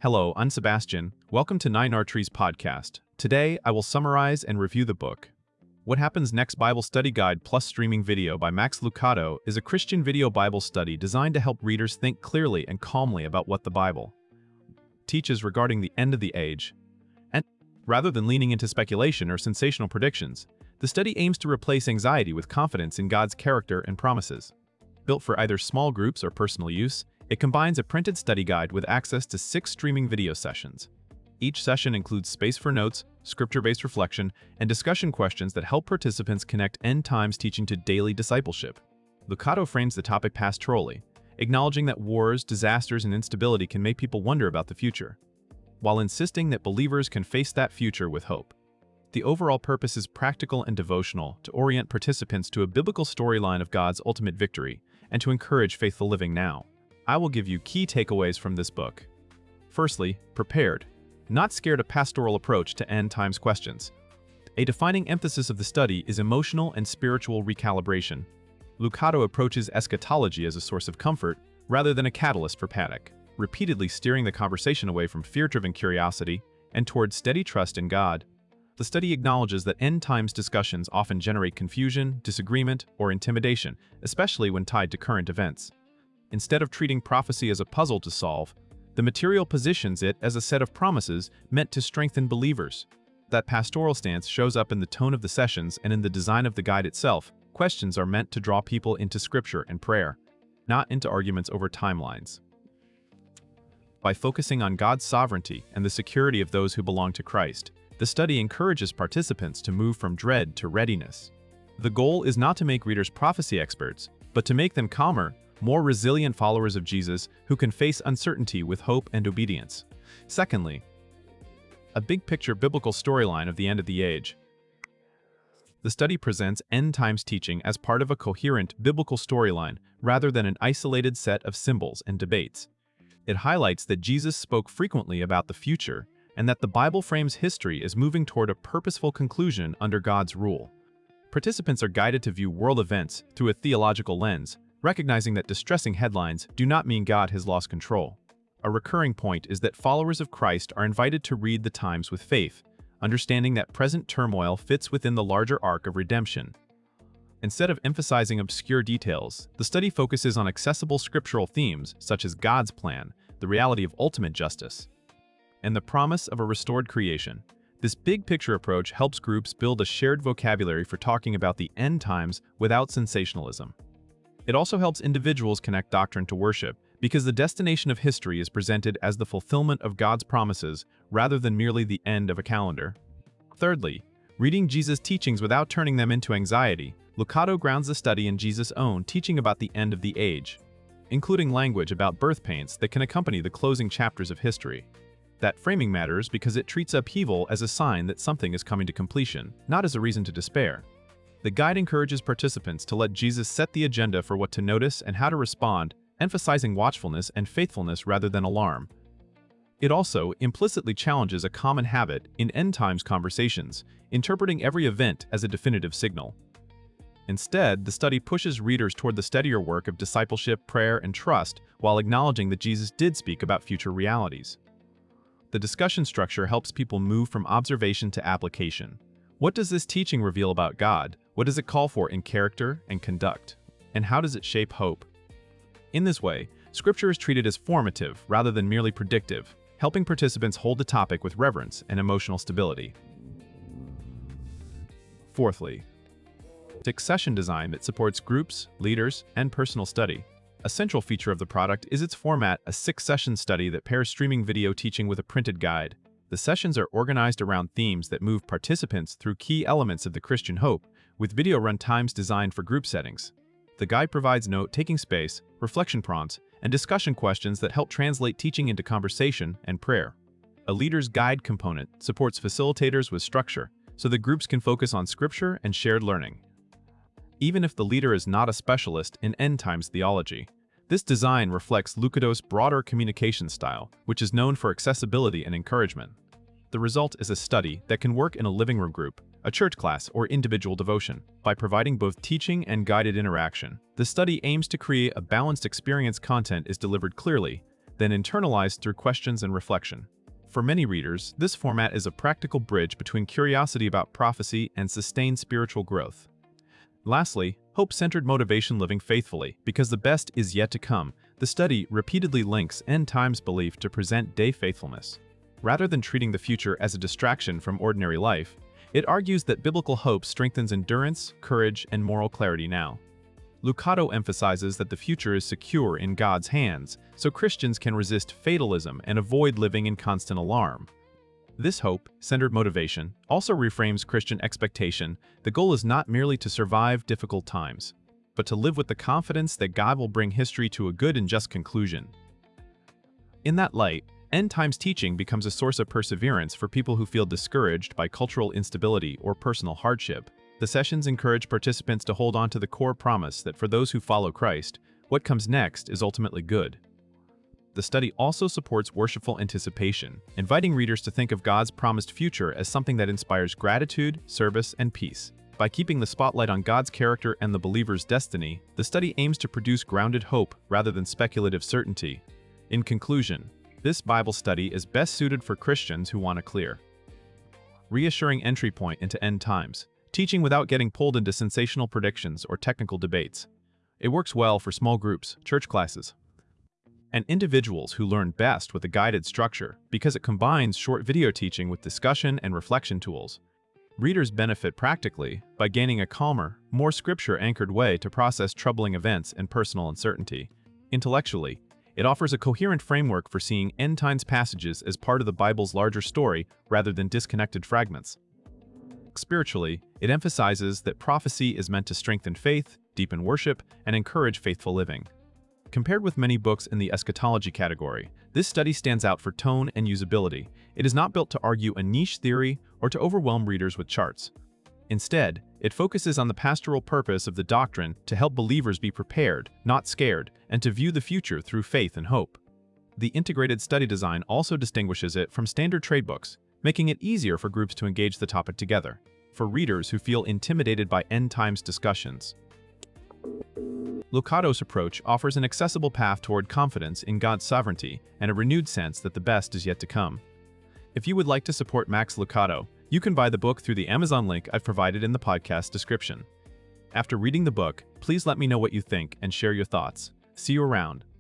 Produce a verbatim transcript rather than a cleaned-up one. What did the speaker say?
Hello, I'm Sebastian. Welcome to Nine Arteries Podcast. Today, I will summarize and review the book. What Happens Next Bible Study Guide plus Streaming Video by Max Lucado is a Christian video Bible study designed to help readers think clearly and calmly about what the Bible teaches regarding the end of the age. And rather than leaning into speculation or sensational predictions, the study aims to replace anxiety with confidence in God's character and promises. Built for either small groups or personal use, it combines a printed study guide with access to six streaming video sessions. Each session includes space for notes, scripture-based reflection, and discussion questions that help participants connect end times teaching to daily discipleship. Lucado frames the topic pastorally, acknowledging that wars, disasters, and instability can make people wonder about the future, while insisting that believers can face that future with hope. The overall purpose is practical and devotional to orient participants to a biblical storyline of God's ultimate victory and to encourage faithful living now. I will give you key takeaways from this book. Firstly, prepared, not scared a pastoral approach to end times questions. A defining emphasis of the study is emotional and spiritual recalibration. Lucado approaches eschatology as a source of comfort rather than a catalyst for panic, repeatedly steering the conversation away from fear-driven curiosity and toward steady trust in God. The study acknowledges that end times discussions often generate confusion, disagreement, or intimidation, especially when tied to current events. Instead of treating prophecy as a puzzle to solve, the material positions it as a set of promises meant to strengthen believers. That pastoral stance shows up in the tone of the sessions and in the design of the guide itself. Questions are meant to draw people into scripture and prayer, not into arguments over timelines. By focusing on God's sovereignty and the security of those who belong to Christ, the study encourages participants to move from dread to readiness. The goal is not to make readers prophecy experts, but to make them calmer, more resilient followers of Jesus who can face uncertainty with hope and obedience. Secondly, a big-picture biblical storyline of the end of the age. The study presents end times teaching as part of a coherent biblical storyline rather than an isolated set of symbols and debates. It highlights that Jesus spoke frequently about the future and that the Bible frames history as moving toward a purposeful conclusion under God's rule. Participants are guided to view world events through a theological lens, recognizing that distressing headlines do not mean God has lost control. A recurring point is that followers of Christ are invited to read the times with faith, understanding that present turmoil fits within the larger arc of redemption. Instead of emphasizing obscure details, the study focuses on accessible scriptural themes such as God's plan, the reality of ultimate justice, and the promise of a restored creation. This big-picture approach helps groups build a shared vocabulary for talking about the end times without sensationalism. It also helps individuals connect doctrine to worship, because the destination of history is presented as the fulfillment of God's promises rather than merely the end of a calendar. Thirdly, reading Jesus' teachings without turning them into anxiety, Lucado grounds the study in Jesus' own teaching about the end of the age, including language about birth pains that can accompany the closing chapters of history. That framing matters because it treats upheaval as a sign that something is coming to completion, not as a reason to despair. The guide encourages participants to let Jesus set the agenda for what to notice and how to respond, emphasizing watchfulness and faithfulness rather than alarm. It also implicitly challenges a common habit in end times conversations, interpreting every event as a definitive signal. Instead, the study pushes readers toward the steadier work of discipleship, prayer, and trust, while acknowledging that Jesus did speak about future realities. The discussion structure helps people move from observation to application. What does this teaching reveal about God? What does it call for in character and conduct? And how does it shape hope? In this way, Scripture is treated as formative rather than merely predictive, helping participants hold the topic with reverence and emotional stability. Fourthly, session design that supports groups, leaders, and personal study. A central feature of the product is its format, a six-session study that pairs streaming video teaching with a printed guide. The sessions are organized around themes that move participants through key elements of the Christian hope, with video run times designed for group settings. The guide provides note-taking space, reflection prompts, and discussion questions that help translate teaching into conversation and prayer. A leader's guide component supports facilitators with structure, so the groups can focus on scripture and shared learning. Even if the leader is not a specialist in end times theology, this design reflects Lucado's broader communication style, which is known for accessibility and encouragement. The result is a study that can work in a living room group, a church class, or individual devotion. By providing both teaching and guided interaction, the study aims to create a balanced experience. Content is delivered clearly, then internalized through questions and reflection. For many readers, this format is a practical bridge between curiosity about prophecy and sustained spiritual growth. Lastly, hope-centered motivation living faithfully, because the best is yet to come. The study repeatedly links end times belief to present-day faithfulness. Rather than treating the future as a distraction from ordinary life, it argues that biblical hope strengthens endurance, courage, and moral clarity now. Lucado emphasizes that the future is secure in God's hands, so Christians can resist fatalism and avoid living in constant alarm. This hope-centered motivation also reframes Christian expectation. The goal is not merely to survive difficult times, but to live with the confidence that God will bring history to a good and just conclusion. In that light, end times teaching becomes a source of perseverance for people who feel discouraged by cultural instability or personal hardship. The sessions encourage participants to hold on to the core promise that for those who follow Christ, what comes next is ultimately good. The study also supports worshipful anticipation, inviting readers to think of God's promised future as something that inspires gratitude, service, and peace. By keeping the spotlight on God's character and the believer's destiny, the study aims to produce grounded hope rather than speculative certainty. In conclusion, this Bible study is best suited for Christians who want a clear, reassuring entry point into end times, teaching without getting pulled into sensational predictions or technical debates. It works well for small groups, church classes, and individuals who learn best with a guided structure because it combines short video teaching with discussion and reflection tools. Readers benefit practically by gaining a calmer, more scripture-anchored way to process troubling events and personal uncertainty. Intellectually, it offers a coherent framework for seeing end times passages as part of the Bible's larger story rather than disconnected fragments. Spiritually, it emphasizes that prophecy is meant to strengthen faith, deepen worship, and encourage faithful living. Compared with many books in the eschatology category, this study stands out for tone and usability. It is not built to argue a niche theory or to overwhelm readers with charts. Instead, it focuses on the pastoral purpose of the doctrine to help believers be prepared, not scared, and to view the future through faith and hope. The integrated study design also distinguishes it from standard trade books, making it easier for groups to engage the topic together, for readers who feel intimidated by end times discussions. Lucado's approach offers an accessible path toward confidence in God's sovereignty and a renewed sense that the best is yet to come. If you would like to support Max Lucado, you can buy the book through the Amazon link I've provided in the podcast description. After reading the book, please let me know what you think and share your thoughts. See you around.